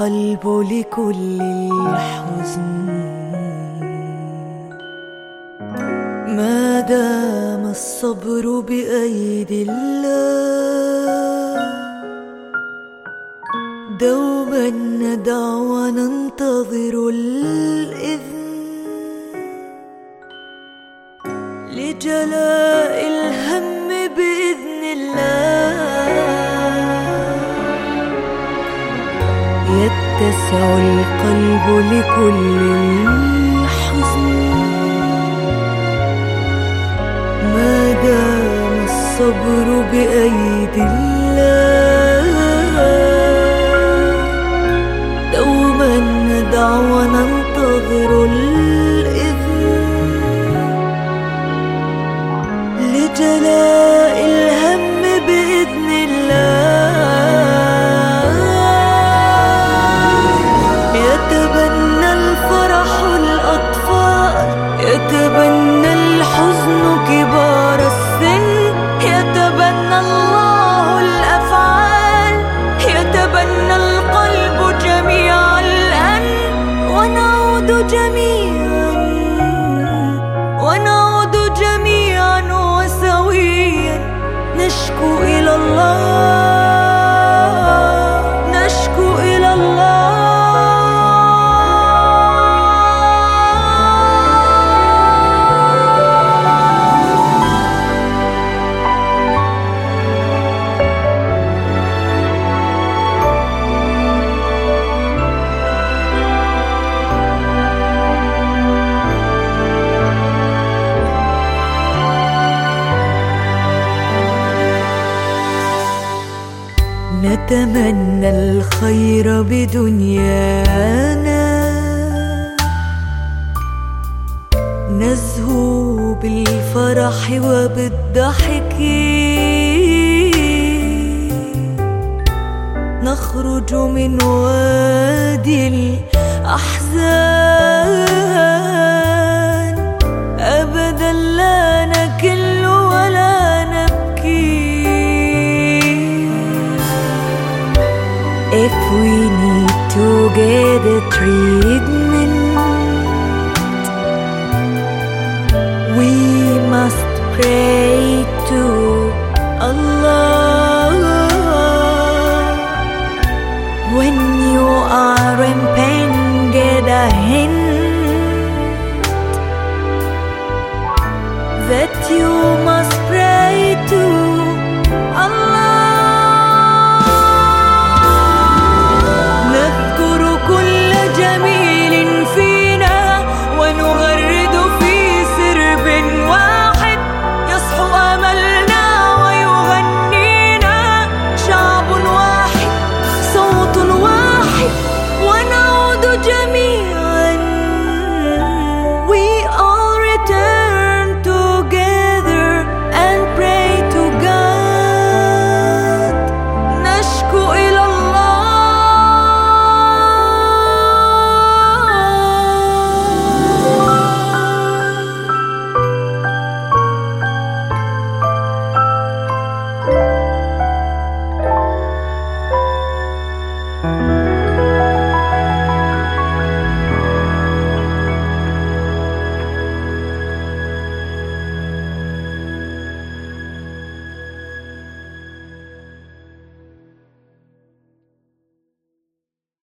القلب لكل الحزن ما دام الصبر بأيدي الله. دوما ندع وننتظر الإذن لجلاء الهم بإذن الله. يتسع القلب لكل الحزن ما دام الصبر بأيدي الله. دوما ندع وننتظر الإذن لجلاء الهم بإذن الله. يتبنى الفرح الأطفال، يتبنى الحزن كبار السن، يتبنى الله الأفعال، يتبنى القلب جميع الآن. ونعود جميعا وسويا نشكو إلى الله، نشكو إلى الله. نتمنى الخير بدنيانا، نزهو بالفرح وبالضحك، نخرج من وادي الأحزان أبدا لا نكل ولا نبكي. If we need to get a treatment